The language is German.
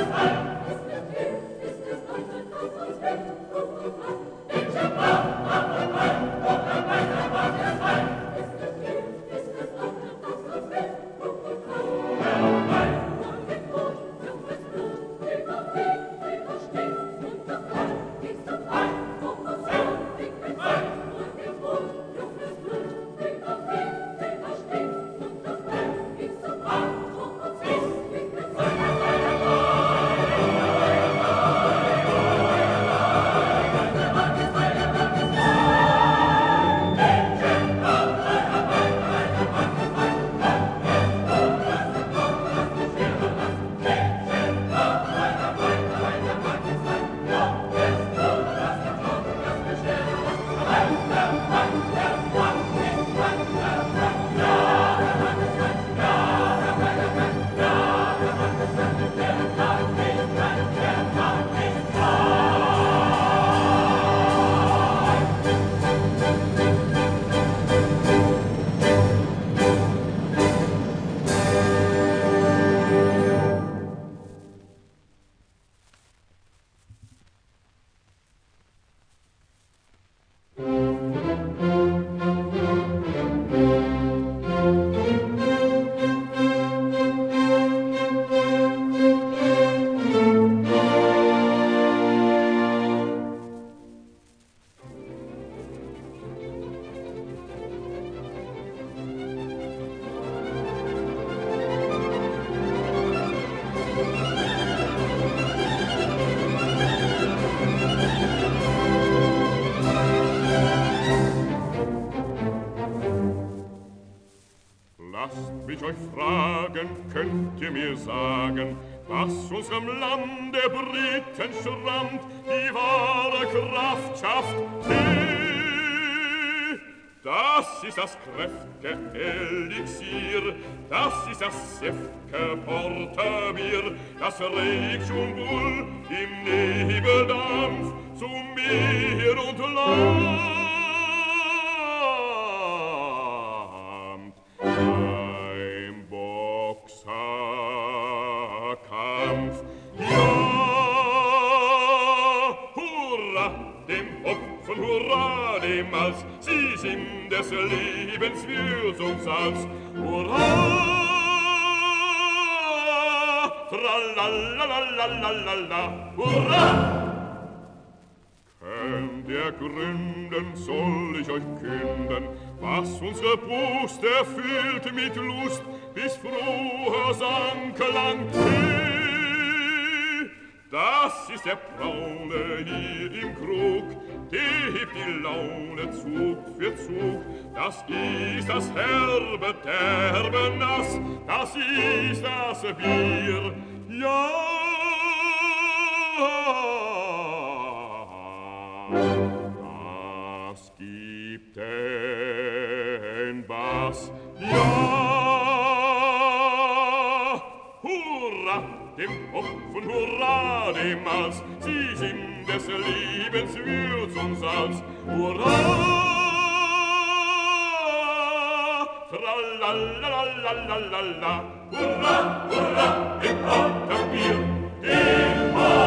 mich euch fragen, könnt ihr mir sagen, was unserem Lande Briten schrammt, die wahre Kraft schafft. Das ist das kräft'ge Elixier, das ist das säft'ge Porterbier, das Regenbull im Nebeldampf zu Meer und Land. Ein Boxerkampf, ja, hurra, dem Hopfen, hurra, dem Hals, sie sind des Lebens Würzungssalz, hurra, tralalalalala, hurra! Könnt ihr gründen, soll ich euch künden, was unsere Brust erfüllt mit Lust, bis froher Sangklang. Das ist der Braune hier im Krug, der hebt die Laune Zug für Zug. Das ist das herbe, derbe Nass, das ist das Bier, ja. Das gibt den Bass, ja. Hurra, dem Hopfen, hurra, dem Malz, sie sind des Lebens Würz und Salz. Hurra, tralalalalala, hurra, hurra, dem Porterbier, dem Malz.